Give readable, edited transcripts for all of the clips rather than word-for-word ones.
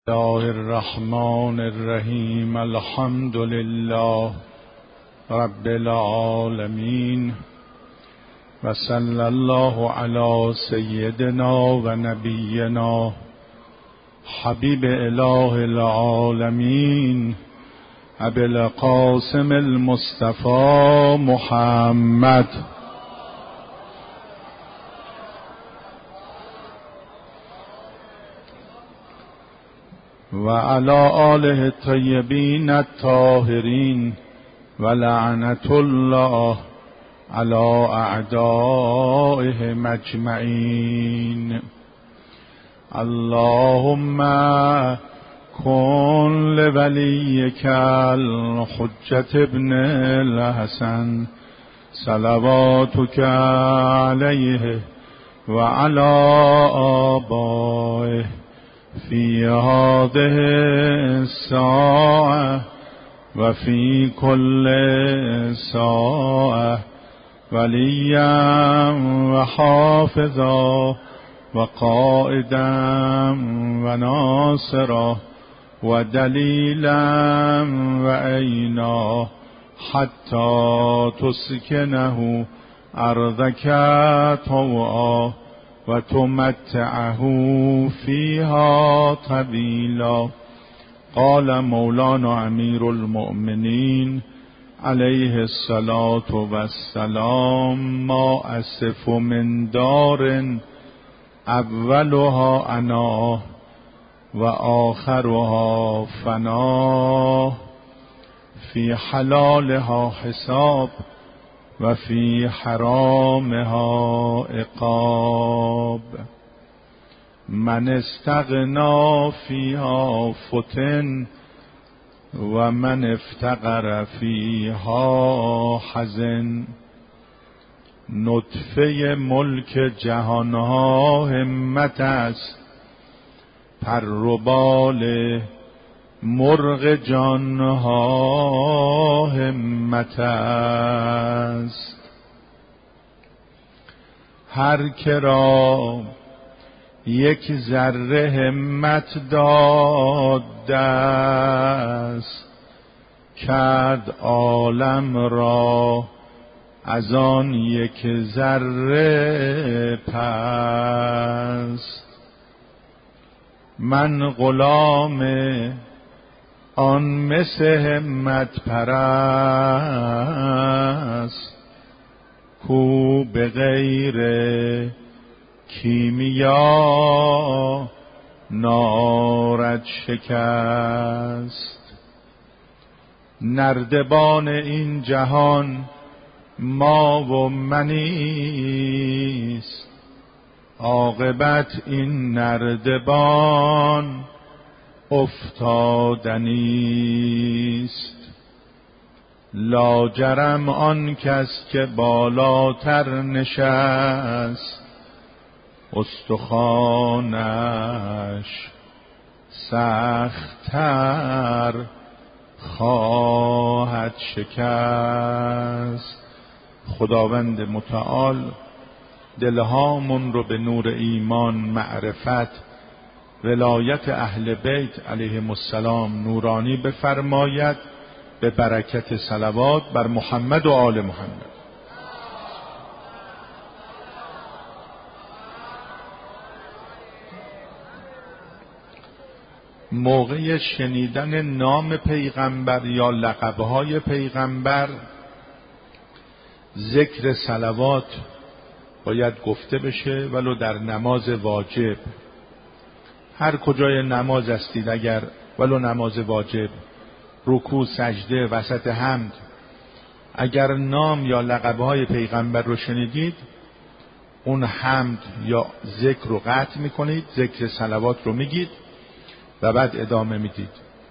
الله الرحمن الرحیم. الحمد لله رب العالمین و صلی الله علی سیدنا و نبینا حبیب اله العالمین ابی القاسم المصطفى محمد و علی آله الطیبین الطاهرین و لعنت الله علی اعدائهم اجمعین. اللهم کن لولیک الحجة ابن الحسن صلواتک علیه و علی آبائه فی هذه الساعة و فی کل ساعة ولیا و حافظا و قائدا و ناصرا و دلیلا و عینا حتی تسکنه ارضک طوعا و تمتعه فیها طویلا. قال مولانا امیر المؤمنین علیه الصلاة والسلام: ما اسف من دار اولها انا و آخرها فنا فی حلالها حساب و فی حرامها عقاب. من استغنا فیها فتن و من افتقر فیها حزن. نطفه ملک جهانها همت است، پر و بال مرغ جانها همت است. هر که را یک ذره همت داد است، کرد عالم را از آن یک ذره پست. من غلام آن مس همت پرست، کو به غیر کیمیا نارد شکست. نردبان این جهان ما و منیست، عاقبت این نردبان افتادنیست. لاجرم آن کس که بالاتر نشست، استخوانش سخت‌تر خواهد شکست. خداوند متعال دلهامون رو به نور ایمان، معرفت، ولایت اهل بیت علیهم السلام نورانی بفرماید، به برکت صلوات بر محمد و آل محمد. موقع شنیدن نام پیغمبر یا لقبهای پیغمبر، ذکر صلوات باید گفته بشه، ولو در نماز واجب. هر کجای نماز هستید، اگر ولو نماز واجب، رکوع، سجده، وسط حمد، اگر نام یا لقبهای پیغمبر رو شنیدید، اون حمد یا ذکر رو قطع میکنید، ذکر صلوات رو میگید و بعد ادامه میدید.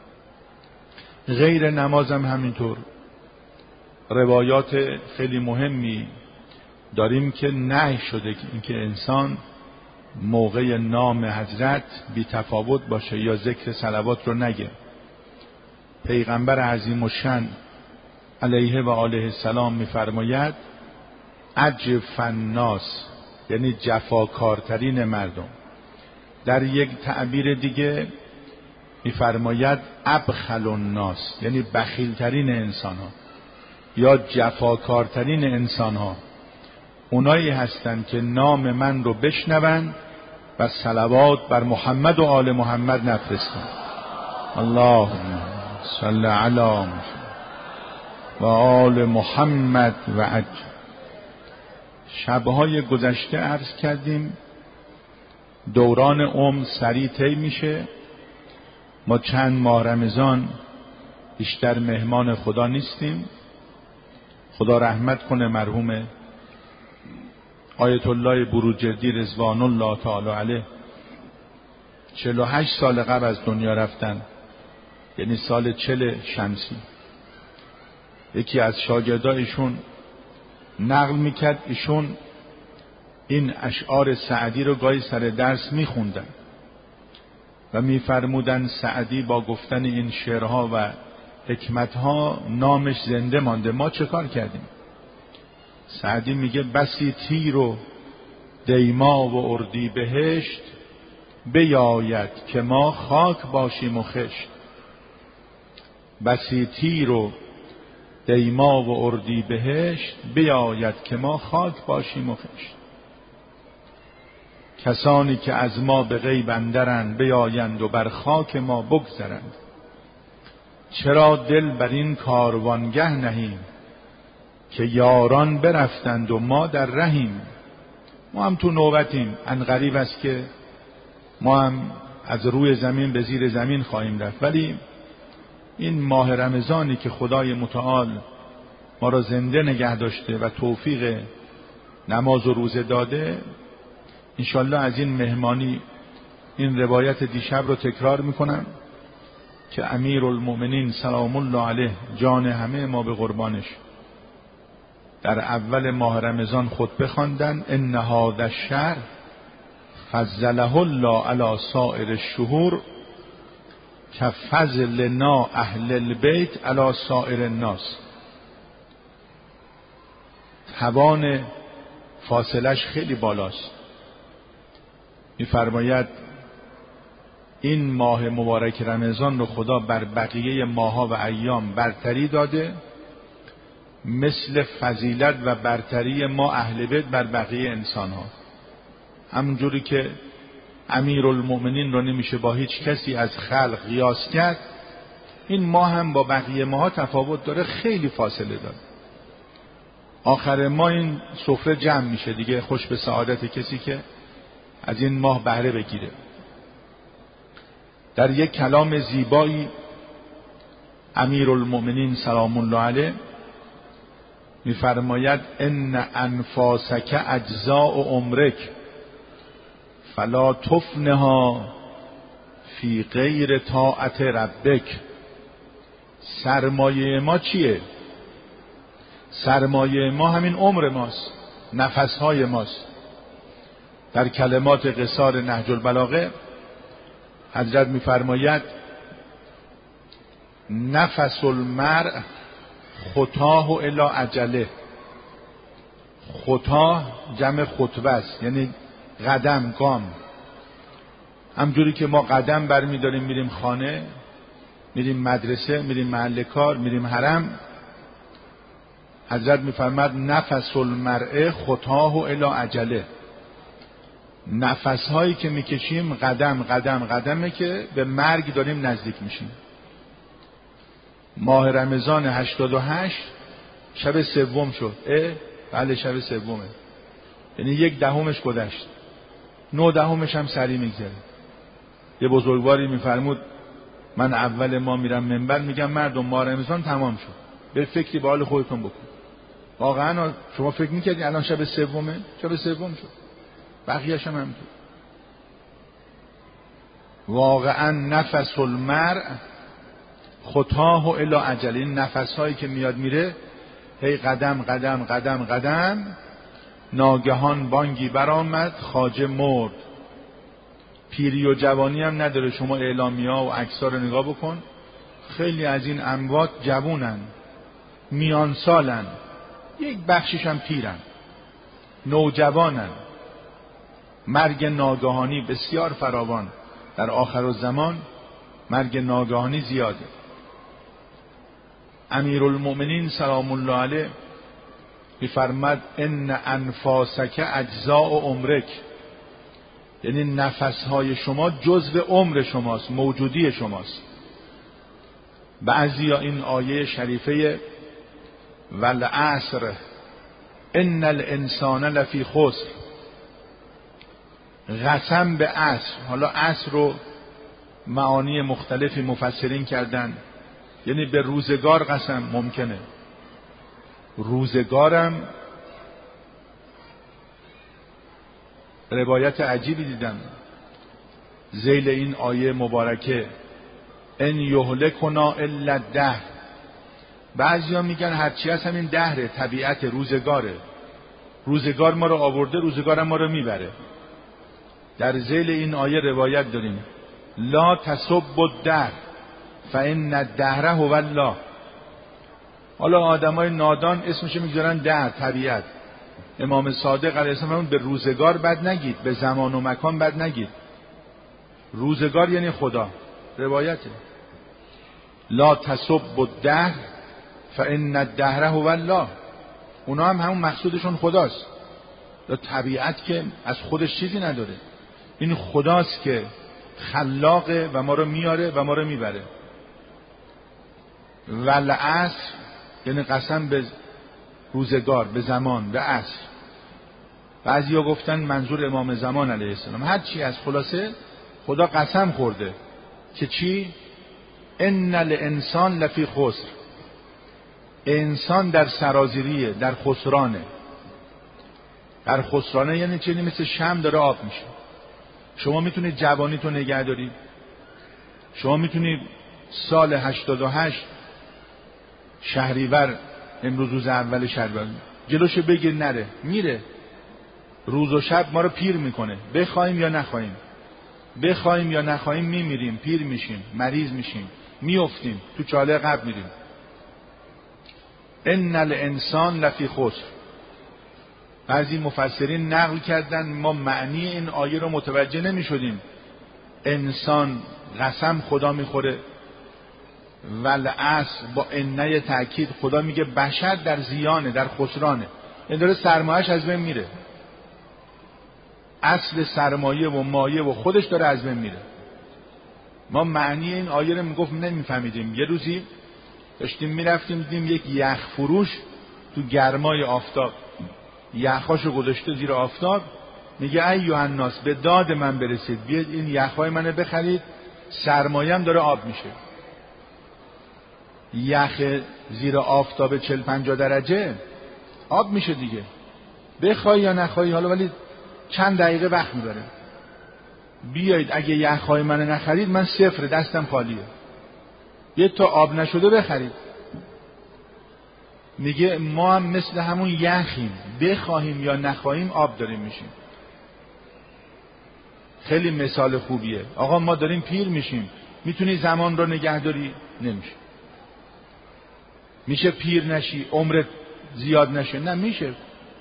غیر نماز هم همینطور. روایات خیلی مهمی داریم که نهی شده اینکه انسان موقع نام حضرت بی تفاوت باشه یا ذکر صلوات رو نگه. پیغمبر عظیم الشأن علیه و آله السلام میفرماید: اجف الناس، یعنی جفاکارترین مردم. در یک تعبیر دیگه میفرماید ابخل الناس، یعنی بخیلترین انسان ها یا جفاکارترین انسان ها اونایی هستند که نام من رو بشنوند و صلوات بر محمد و آل محمد نفرستند. اللهم صل علی محمد و آل محمد و عجل. شبهای گذشته عرض کردیم دوران سریع طی میشه. ما چند ماه رمضان بیشتر مهمان خدا نیستیم. خدا رحمت کنه مرحوم آیت الله بروجردی رضوان الله تعالی علیه 48 سال قبل از دنیا رفتن، یعنی سال 40 شمسی. یکی از شاگردایشون نقل میکرد ایشون این اشعار سعدی رو گاهی سر درس میخوندن و میفرمودن سعدی با گفتن این شعرها و حکمتها نامش زنده مانده. ما چه کار کردیم؟ سعدی میگه بسی تیر و دیما و اردی بهشت، بیاید که ما خاک باشیم و خشت. بسی تیر و دیما و اردی بهشت، بیاید که ما خاک باشیم و خشت. کسانی که از ما به غیب اندرند، بیایند و بر خاک ما بگذرند. چرا دل بر این کاروانگه نهیم، که یاران برفتند و ما در رهیم. ما هم تو نوبتیم. عنقریب است که ما هم از روی زمین به زیر زمین خواهیم رفت، ولی این ماه رمضانی که خدای متعال ما را زنده نگه داشته و توفیق نماز و روزه داده، انشالله از این مهمانی این روایت دیشب رو تکرار میکنم که امیرالمؤمنین سلام الله علیه جان همه ما به قربانش در اول ماه رمضان خطبه خواندن: ان هذا الشهر فضله الله علی سائر الشهور کفضلنا اهل البیت علی سائر الناس. توان فاصلش خیلی بالاست. می‌فرماید این ماه مبارک رمضان رو خدا بر بقیه ماها و ایام برتری داده، مثل فضیلت و برتری ما اهل بیت بر بقیه انسان ها. همونجوری که امیرالمؤمنین رو نمیشه با هیچ کسی از خلق قیاس کرد، این ماه هم با بقیه ماها تفاوت داره، خیلی فاصله داره. آخر ما این سفره جمع میشه دیگه، خوش به سعادت کسی که از این ماه بهره بگیره. در یک کلام زیبایی امیرالمؤمنین سلام الله علیه میفرماید: ان انفاسک اجزاء عمرک فلا تفنها فی غیر طاعت ربک. سرمایه ما چیه؟ سرمایه ما همین عمر ماست، نفسهای ماست. در کلمات قصار نهج البلاغه حضرت میفرماید: نفس المرء خطاه الی اجله. خطاه جمع خطوه است، یعنی قدم، گام. همجوری که ما قدم برمیداریم میریم خانه، میریم مدرسه، میریم محل کار، میریم حرم، حضرت میفرماید نفس المرء خطاه الی اجله. نفسهایی که میکشیم قدم قدم قدمه که به مرگ داریم نزدیک میشیم. ماه رمضان 88 شب سوم شد. بله شب سومه، یعنی 1/10 گذشت، 9/10 هم سری میگذره. یه بزرگواری میفرمود من اول ما میرم منبر میگم مردم ماه رمضان تمام شد، به فکری به حال خودتون بکن. واقعا شما فکر میکردین الان شب سومه؟ شب سوم شد، بقیه‌اش هم همینطور. واقعا نفس المرء خطاه الی اجل. این نفسهایی که میاد میره، هی قدم قدم قدم قدم. ناگهان بانگی برآمد خواجه مرد. پیری و جوانی هم نداره. شما اعلامیه‌ها و عکس‌ها رو نگاه بکن، خیلی از این اموات جوونن، میان سالن، یک بخشش هم پیرن، نوجوانن. مرگ ناگهانی بسیار فراوان در آخر الزمان. مرگ ناگهانی زیاده. امیرالمؤمنین سلام الله علیه می‌فرماد ان انفاسک اجزاء عمرک، یعنی نفسهای شما جزو عمر شماست، موجودی شماست. بعضیا این آیه شریفه والعصر ان الانسان لفی خسر، قسم به عصر، حالا عصر رو معانی مختلفی مفسرین کردن، یعنی به روزگار قسم. ممکنه روزگارم روایت عجیبی دیدم ذیل این آیه مبارکه ان یهلکنا الا الدهر. بعضیا میگن هرچی هست همین دهره، طبیعت، روزگاره. روزگار ما رو آورده، روزگارم ما رو میبره. در ذیل این آیه روایت داریم لا تسبوا الدهر فان الدهر هو الله. حالا آدمای نادان اسمش میگذارن دهر، طبیعت. امام صادق علیه السلام به روزگار بد نگید، به زمان و مکان بد نگید. روزگار یعنی خدا. روایته لا تسبوا الدهر فان الدهر هو الله. اونا هم همون مقصودشون خداست. طبیعت که از خودش چیزی نداره، این خداست که خلاقه و ما رو میاره و ما رو میبره. والعصر یعنی قسم به روزگار، به زمان، به عصر. بعضیا گفتن منظور امام زمان علیه السلام. هر چی از خلاصه خدا قسم خورده که چی؟ ان الانسان لفی خسر، انسان در سرازیریه، در خسرانه. در خسرانه یعنی چی؟ مثل شمع داره آب میشه. شما میتونید جوانیتو نگه دارید، شما میتونید سال 88 شهریور، امروز روز اول شهریور، جلوشو بگیر نره، میره. روز و شب ما رو پیر میکنه، بخوایم یا نخوایم، بخوایم یا نخوایم میمیریم، پیر میشیم، مریض میشیم، میافتیم تو چاله قبر میریم. ان الانسان لفی خسر. بعضی مفسرین نقل کردن ما معنی این آیه رو متوجه نمیشدیم. انسان قسم خدا میخوره، والعصر با انه تأکید خدا میگه بشر در زیانه، در خسرانه، این داره سرمایه‌اش از بین میره. اصل سرمایه و مایه و خودش داره از بین میره. ما معنی این آیه رو میگفت نمیفهمیدیم. یه روزی داشتیم میرفتیم دیدیم یک یخ فروش تو گرمای آفتاب یخاشو گذاشته زیر آفتاب، میگه ایها الناس به داد من برسید، بیاید این یخهای منو بخرید، سرمایه‌ام داره آب میشه. یخ زیر آفتاب 40-50 درجه آب میشه دیگه، بخوای یا نخوای. حالا ولی چند دقیقه وقت میبره. بیایید اگه یخهای منو نخرید من صفر، دستم خالیه، یه تا آب نشده بخرید. میگه ما هم مثل همون یخیم، بخواهیم یا نخواهیم آب داریم میشیم. خیلی مثال خوبیه. آقا ما داریم پیر میشیم، میتونی زمان رو نگه داری؟ نمیشه. میشه پیر نشی، عمرت زیاد نشه؟ نه میشه.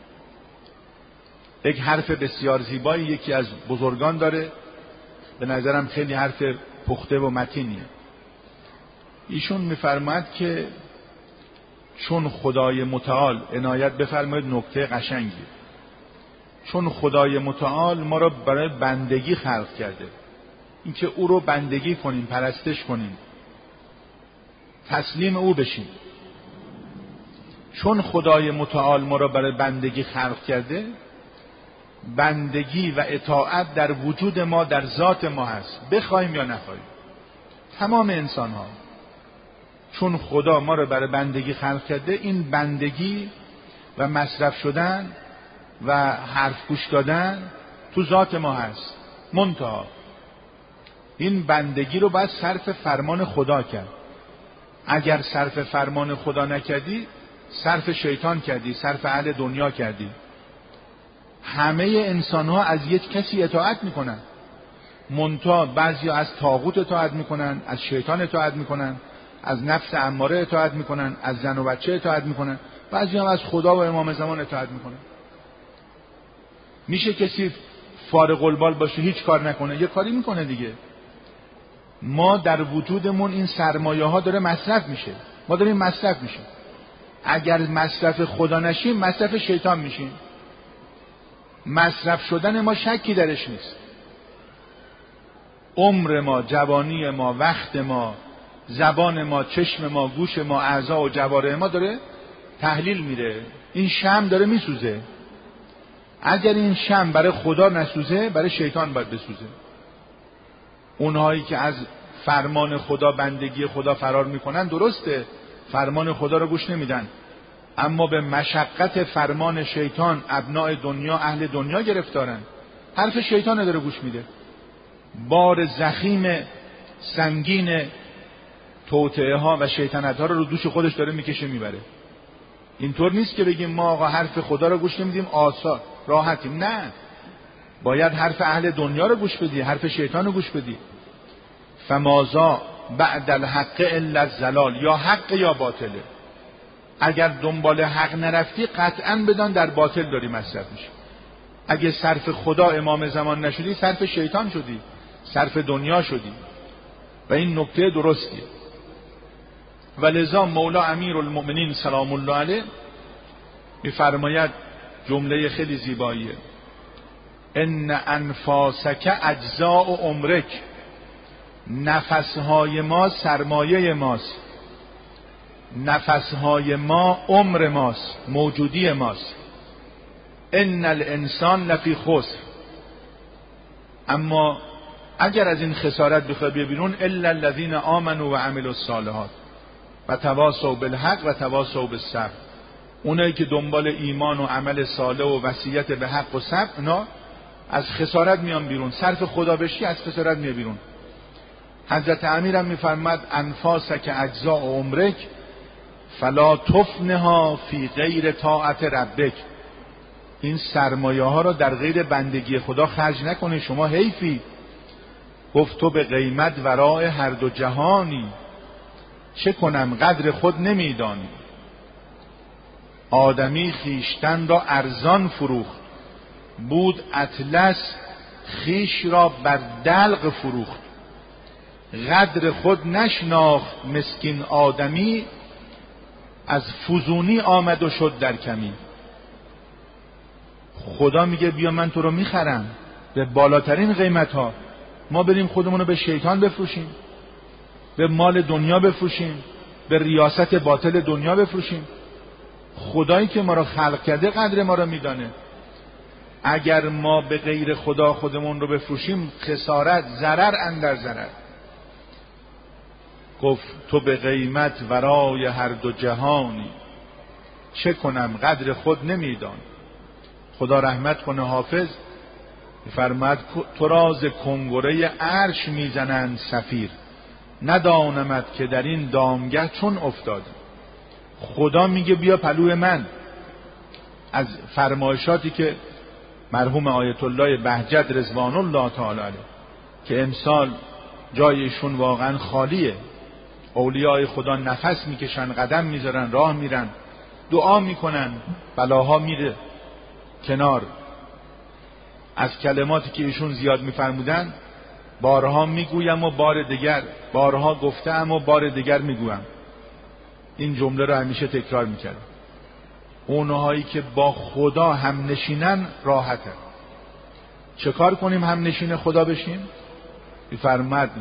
یک حرف بسیار زیبایی یکی از بزرگان داره، به نظرم خیلی حرف پخته و متینیه. ایشون میفرماید که چون خدای متعال عنایت بفرماید، نکته قشنگی، چون خدای متعال ما را برای بندگی خلق کرده، اینکه او رو بندگی کنیم، پرستش کنیم، تسلیم او بشیم. چون خدای متعال ما را برای بندگی خلق کرده، بندگی و اطاعت در وجود ما، در ذات ما هست، بخوایم یا نخوایم. تمام انسان ها چون خدا ما را برای بندگی خلق کرده، این بندگی و مصرف شدن و حرف گوش دادن تو ذات ما هست. منتها این بندگی رو باید صرف فرمان خدا کرد. اگر صرف فرمان خدا نکردی، صرف شیطان کردی، صرف اهل دنیا کردی. همه انسان ها از یک کسی اطاعت میکنن، منتها بعضی از طاغوت اطاعت میکنن، از شیطان اطاعت میکنن، از نفس اماره اطاعت میکنن، از زن و بچه اطاعت میکنن، بعضی هم از خدا و امام زمان اطاعت میکنن. میشه کسی فارغ البال باشه، هیچ کار نکنه؟ یه کاری میکنه دیگه. ما در وجودمون این سرمایه ها داره مصرف میشه، ما داریم مصرف میشیم. اگر مصرف خدا نشیم مصرف شیطان میشیم. مصرف شدن ما شکی درش نیست. عمر ما، جوانی ما، وقت ما، زبان ما، چشم ما، گوش ما، اعضا و جوارح ما داره تحلیل میره. این شمع داره میسوزه. اگر این شمع برای خدا نسوزه برای شیطان باید بسوزه. اونهایی که از فرمان خدا، بندگی خدا فرار میکنن، درسته فرمان خدا رو گوش نمیدن، اما به مشقت فرمان شیطان ابناء دنیا، اهل دنیا گرفتارن. حرف شیطان داره گوش میده. بار زخیم سنگین توطئه ها و شیطنت ها رو دوش خودش داره میکشه میبره. اینطور نیست که بگیم ما آقا حرف خدا رو گوش نمیدیم آسا راحتیم. نه، باید حرف اهل دنیا رو گوش بدی، حرف شیطان رو گوش بدی. فمازا بعد الحق الا الضلال، یا حق یا باطله. اگر دنبال حق نرفتی قطعا بدان در باطل داری مصرف میشه. اگه صرف خدا امام زمان نشدی صرف شیطان شدی، صرف دنیا شدی. و این نکته درستیه. ولذا مولا امیرالمؤمنین سلام الله علیه میفرماید جمله خیلی زیباییه: ان انفاسک اجزاء عمرک، نفسهای ما سرمایه ماست، نفسهای ما عمر ماست، موجودی ماست. ان الانسان لفی خسر، اما اگر از این خسارت بخوای بیرون الا الذین آمنوا و عملوا الصالحات و تواصوا بالحق و تواصوا بالصبر، اونایی که دنبال ایمان و عمل صالح و وصیت به حق و صبر، اونا از خسارت میان بیرون. صرف خدا بشی از خسارت میان بیرون. حضرت امیرم میفرماد انفاسک اجزاء عمرک فلا تفنها فی غیر طاعت ربک، این سرمایه ها رو در غیر بندگی خدا خرج نکنی، شما حیفی. گفت تو به قیمت ورای هر دو جهانی، چه کنم قدر خود نمیدانی. آدمی خیشتن را ارزان فروخت، بود اطلس خیش را بر دلق فروخت. قدر خود نشناخت مسکین آدمی، از فزونی آمد و شد در کمی. خدا میگه بیا من تو رو میخرم به بالاترین قیمت ها. ما بریم خودمون رو به شیطان بفروشیم، به مال دنیا بفروشیم، به ریاست باطل دنیا بفروشیم. خدایی که ما رو خلق کرده قدر ما رو میدانه. اگر ما به غیر خدا خودمون رو بفروشیم خسارت، ضرر اندر ضرر. گفت تو به قیمت ورای هر دو جهانی، چه کنم قدر خود نمیدان. خدا رحمت کنه حافظ فرماد تو راز کنگره عرش میزنند صفیر، ندانمت که در این دامگه چون افتاد. خدا میگه بیا پلو من. از فرمایشاتی که مرحوم آیت الله بهجت رضوان الله تعالی علیه که امسال جایشون واقعا خالیه، اولیاء خدا نفس میکشن، قدم میذارن، راه میرن، دعا میکنن، بلاها میره کنار. از کلماتی که ایشون زیاد میفرمودن بارها میگویم و بار دیگر، بارها گفتم و بار دیگر میگویم. این جمله رو همیشه تکرار میکردم. اونهایی که با خدا هم نشینن راحتن. چه کار کنیم هم نشین خدا بشیم؟ میفرماد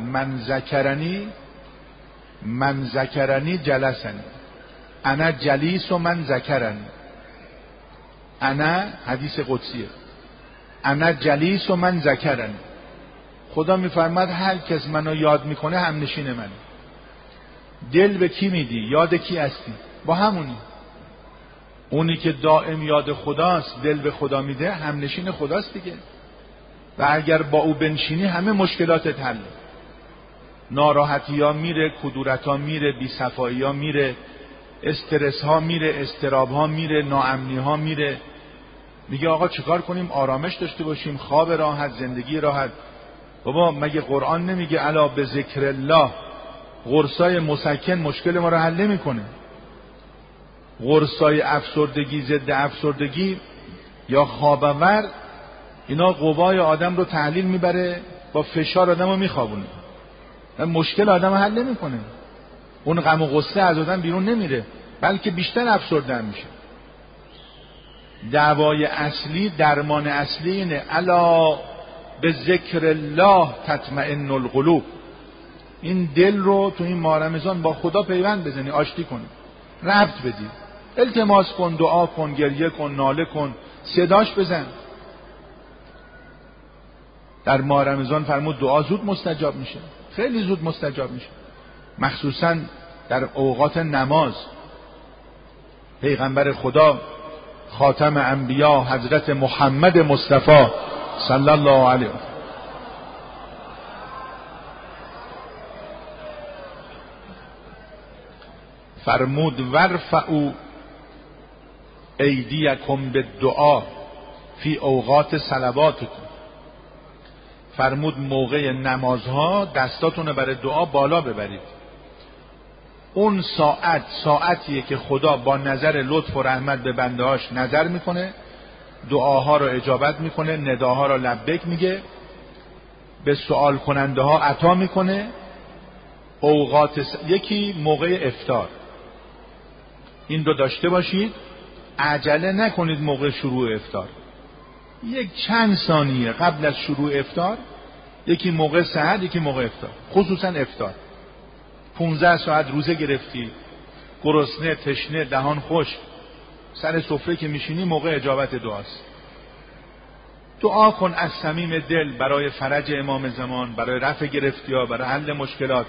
من ذکرنی جلسنی، انا جلیس و من ذکرنی. انا حدیث قدسیه، انا جلیس و من ذکرنی. خدا میفرماد هر کس منو یاد میکنه هم نشین منه. دل به کی میدی؟ یاد کی هستی؟ با همونی. اونی که دائم یاد خداست، دل به خدا میده، هم نشین خداست دیگه. و اگر با او بنشینی همه مشکلاتت حل. ناراحتی ها میره، کدورت ها میره، بی‌صفایی ها میره، استرس ها میره، استراب ها میره، ناامنی ها میره. میگه آقا چیکار کنیم؟ آرامش داشته باشیم، خواب راحت، زندگی راحت. بابا مگه قرآن نمیگه الا به ذکر الله؟ قرصای مسکن مشکل ما رو حل نمیکنه. قرصای افسردگی، ضد افسردگی یا خواب‌آور، اینا قوای آدم رو تحلیل میبره، با فشار آدم رو میخوابونه. و مشکل آدم حل نمیکنه. اون غم و غصه از آدم بیرون نمیره، بلکه بیشتر افسرده میشه. دعوای اصلی، درمان اصلی اینه: الا به ذکر الله تطمئن القلوب. این دل رو تو این ماه رمضان با خدا پیوند بزنی، آشتی کنی، ربط بدی، التماس کن، دعا کن، گریه کن، ناله کن، صداش بزن. در ماه رمضان فرمود دعا زود مستجاب میشه، خیلی زود مستجاب میشه، مخصوصا در اوقات نماز. پیغمبر خدا خاتم انبیا حضرت محمد مصطفی صلی الله علیه فرمود ورفعوا ایدیکم بالدعا فی اوقات صلواتکم. فرمود موقع نمازها دستاتون رو برای دعا بالا ببرید. اون ساعتیه که خدا با نظر لطف و رحمت به بندهاش نظر میکنه، دعاها رو اجابت میکنه، نداها رو لبیک میگه، به سوال کننده ها عطا میکنه. یکی موقع افطار، این رو داشته باشید، عجله نکنید موقع شروع افطار، یک چند ثانیه قبل از شروع افطار، یکی موقع سحر، یکی موقع افطار. خصوصا افطار 15 ساعت روزه گرفتی، گرسنه، تشنه، دهان خشک، سر سفره که میشینی موقع اجابت دعاست. دعا کن از صمیم دل برای فرج امام زمان، برای رفع گرفتی‌ها، برای حل مشکلات.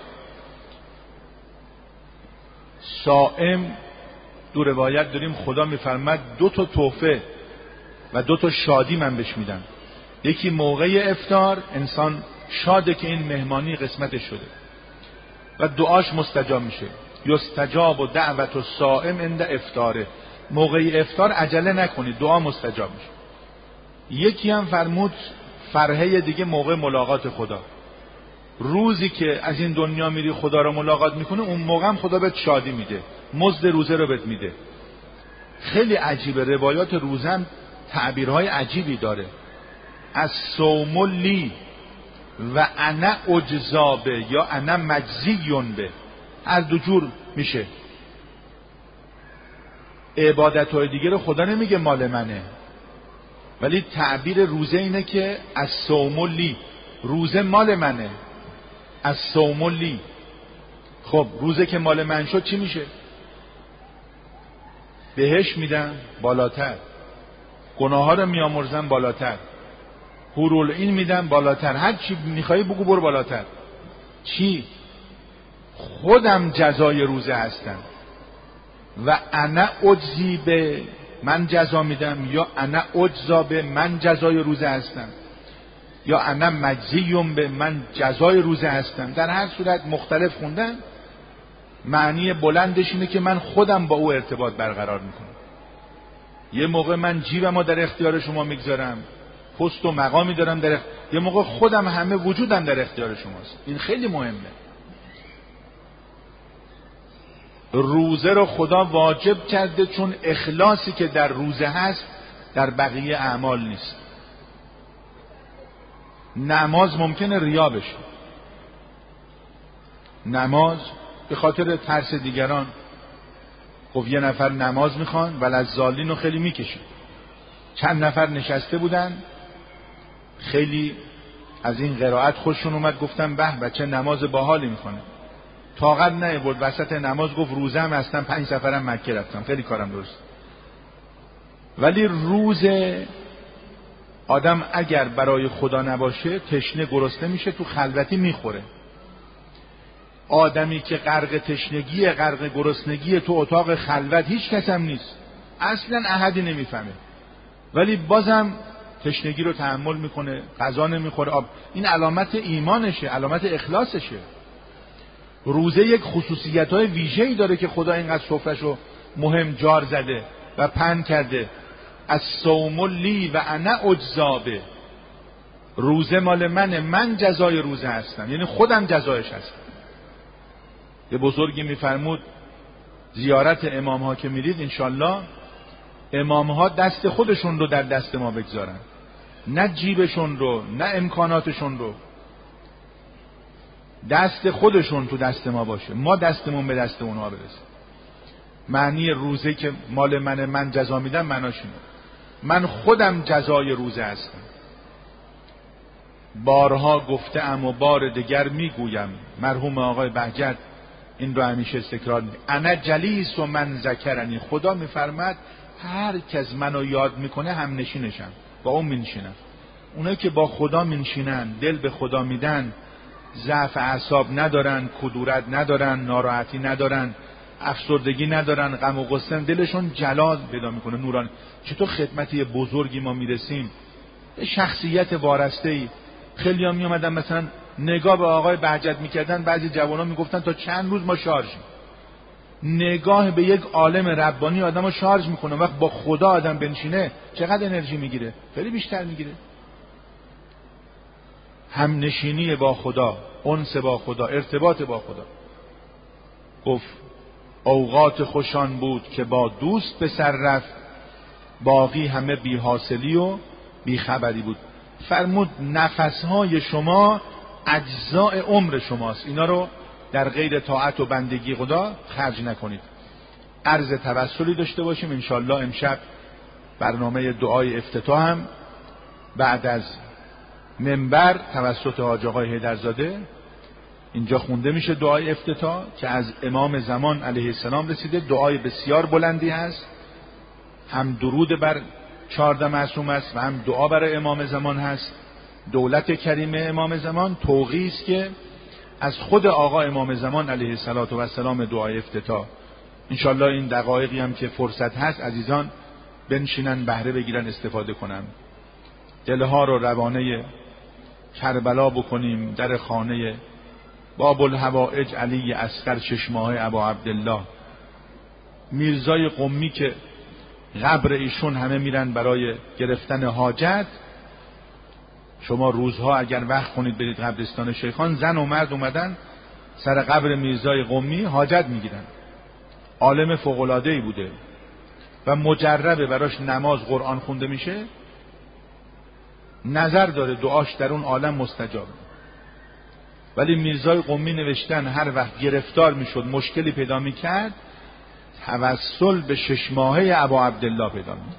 صائم، دو روایت داریم، خدا میفرماد 2 تا تحفه و 2 تا شادی من بهش میدم. یکی موقع افطار، انسان شاده که این مهمانی قسمتش شده و دعاش مستجاب میشه. یستجاب و دعوت الصائم عند افطاره. موقع افطار عجله نکنید، دعا مستجاب میشه. یکی هم فرمود فرحه دیگه موقع ملاقات خدا. روزی که از این دنیا میری خدا رو ملاقات میکنه، اون موقع هم خدا بهت شادی میده، مزد روزه رو بهت میده. خیلی عجیبه، روایات روزه هم تعبیرهای عجیبی داره. از صوم لی و انا اجزا به یا انا مجزیون به، هر دو جور میشه. عبادتهای دیگه رو خدا نمیگه مال منه، ولی تعبیر روزه اینه که از صوم لی، روزه مال منه، از صوم لی. خب روزه که مال من شد چی میشه؟ بهش میدم بالاتر، گناه ها رو میامرزم بالاتر، حورالعین میدم بالاتر، هر چی میخوایی بگو برو بالاتر. چی؟ خودم جزای روزه هستم و انا اجزی به، من جزا میدم، یا انا اجزا به، من جزای روزه هستم، یا انا مجزیم به، من جزای روزه هستم. در هر صورت مختلف خوندن، معنی بلندش اینه که من خودم با او ارتباط برقرار میکنم. یه موقع من جیبمو در اختیار شما میگذارم، پست و مقامی دارم در یه موقع خودم، همه وجودم در اختیار شماست. این خیلی مهمه. روزه رو خدا واجب کرده چون اخلاصی که در روزه هست در بقیه اعمال نیست. نماز ممکنه ریا بشه، نماز به خاطر ترس دیگران. خب یه نفر نماز میخوان وللضالین رو خیلی میکشه. چند نفر نشسته بودن، خیلی از این قرائت خوششون اومد، گفتن به بچه نماز باحالی میخونه. طاقت نیاورد وسط نماز گفت روزه هم هستم، 5 سفرم مکه رفتم، خیلی کارم درست. ولی روزه آدم اگر برای خدا نباشه تشنه گرسنه میشه، تو خلوتی میخوره. آدمی که غرق تشنگی، غرق گرسنگی، تو اتاق خلوت، هیچ کس هم نیست، اصلا احدی نمیفهمه، ولی بازم تشنگی رو تحمل میکنه، غذا نمیخوره، آب. این علامت ایمانشه، علامت اخلاصشه. روزه یک خصوصیت‌های ویژه‌ای داره که خدا اینقدر سفرش رو مهم جار زده و پند کرده. از صوم لی و انا اجزا به، روزه مال منه، من جزای روزه هستم، یعنی خودم جزایش هستم. یه بزرگی میفرمود زیارت امام ها که میرید انشالله امام ها دست خودشون رو در دست ما بگذارن، نه جیبشون رو، نه امکاناتشون رو. دست خودشون تو دست ما باشه، ما دستمون به دست اونها برسه. معنی روزه که مال من جزا میدم معناش اینه من خودم جزای روزه هستم. بارها گفتم و بار دیگر میگویم، مرحوم آقای بهجت این رو همیشه استکرار میکنه، انا جلیس و من ذکرنی. خدا میفرماد هر کس منو یاد میکنه هم نشینشم، با اون مینشینم. اونایی که با خدا مینشینن، دل به خدا میدن، ضعف اعصاب ندارن، کدورت ندارن، ناراحتی ندارن، افسردگی ندارن، غم و غصه، دلشون جلال پیدا میکنه، نورانی. چطور خدمتی بزرگی ما میرسیم، شخصیت وارسته‌ای. خیلی ها میامدن مثلا نگاه به آقای بهجت میکردن، بعضی جوانا میگفتن تا چند روز ما شارژیم. نگاه به یک عالم ربانی آدمو شارژ میکنه. وقت با خدا آدم بنشینه چقدر انرژی میگیره؟ خیلی بیشتر میگیره. هم نشینی با خدا، انس با خدا، ارتباط با خدا. گفت اوقات خوشان بود که با دوست به سر رفت، باقی همه بی حاصلی و بی خبری بود. فرمود نفسهای شما اجزاء عمر شماست، اینا رو در غیر طاعت و بندگی خدا خرج نکنید. عرض توسلی داشته باشیم انشالله امشب برنامه دعای افتتاح هم بعد از منبر توسط حاج آقای حیدرزاده اینجا خونده میشه، دعای افتتاح که از امام زمان علیه السلام رسیده. دعای بسیار بلندی هست، هم درود بر 14 معصوم است و هم دعا برای امام زمان هست. دولت کریمه امام زمان توقیع است که از خود آقا امام زمان علیه السلام دعای افتتاح. انشالله این دقایقی هم که فرصت هست عزیزان بنشینن بهره بگیرن، استفاده کنن، دلها رو روانه کربلا بکنیم. در خانه باب الحوائج علی اصغر 6 ماهه ابا عبدالله میرزای قمی که قبر ایشون همه میرن برای گرفتن حاجت. شما روزها اگر وقت کنید برید قبرستان شیخان، زن و مرد اومدن سر قبر میرزای قمی حاجت میگیرن. عالم فوق‌العاده‌ای بوده و مجربه، براش نماز قرآن خونده میشه، نظر داره دعاش در اون عالم مستجاب. ولی میرزای قمی نوشتن هر وقت گرفتار میشد، مشکلی پیدا میکرد، توسل به 6 ماهه ابا عبدالله پیدا میکرد.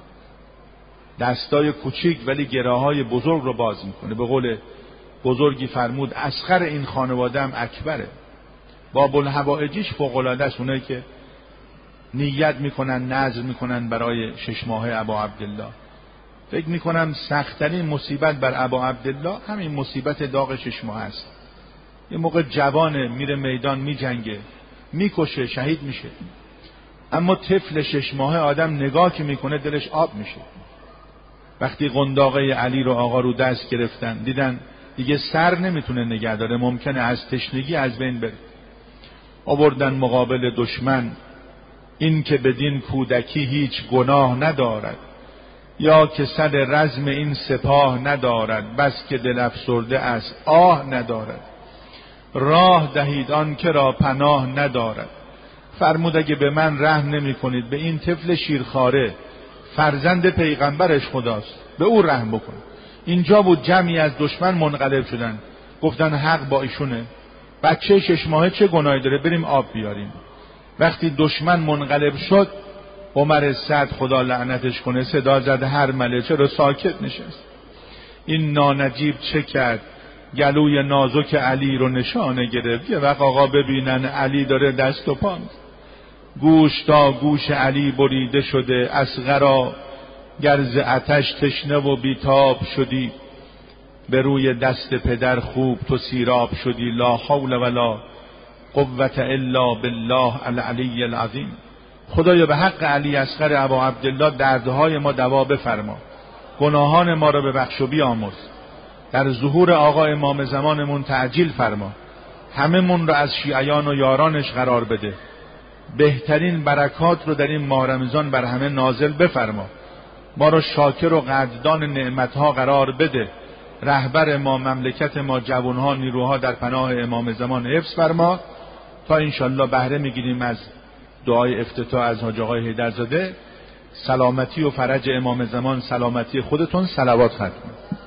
دستای کوچیک ولی گراهای بزرگ رو باز میکنه. به قول بزرگی فرمود اصغر این خانواده هم اکبره. باب الحوائجیش فوق‌العاده است. اونایی که نیت میکنن، نذر میکنن برای 6 ماهه ابا عبدالله. فکر میکنم سخت‌ترین مصیبت بر ابا عبدالله همین مصیبت داغ 6 ماه است. یه موقع جوانه، میره میدان میجنگه، میکشه، شهید میشه، اما طفل 6 ماهه آدم نگاه که میکنه دلش آب میشه. وقتی قنداقه علی رو آقا رو دست گرفتن، دیدن دیگه سر نمیتونه نگه داره، ممکنه از تشنگی از بین بره، آوردن مقابل دشمن. این که بدین کودکی هیچ گناه ندارد، یا که صد رزم این سپاه ندارد، بس که دل افسرده است آه ندارد، راه دهید آن که را پناه ندارد. فرمود اگه به من رحم نمی کنید، به این طفل شیرخواره فرزند پیغمبرش خداست، به او رحم بکن. اینجا بود جمعی از دشمن منقلب شدن، گفتن حق با ایشونه، بچه 6 ماهه چه گناهی داره، بریم آب بیاریم. وقتی دشمن منقلب شد، عمر سعد خدا لعنتش کنه صدا زد هر مله چرا ساکت نشست. این نانجیب چه کرد، گلوی نازک علی رو نشانه گرفت. یه وقت آقا ببینن علی داره دست و پا، گوش تا گوش علی بریده شده، اصغرا گرز آتش تشنه و بیتاب شدی، به روی دست پدر خوب تو سیراب شدی. لا حول ولا قوة الا بالله العلی العظیم. خدایا به حق علی اصغر ابا عبدالله دردهای ما دوا بفرما، گناهان ما را ببخش و بیامرز، در ظهور آقا امام زمانمون تعجیل فرما، همه من را از شیعیان و یارانش قرار بده، بهترین برکات رو در این ماه رمضان بر همه نازل بفرما، ما را شاکر و قدردان نعمتها قرار بده، رهبر ما، مملکت ما، جوانها، نیروها در پناه امام زمان حفظ فرما. تا انشالله بهره میگیریم از دعای افتتاح از حاج آقای حیدرزاده. سلامتی و فرج امام زمان، سلامتی خودتون، صلوات ختم.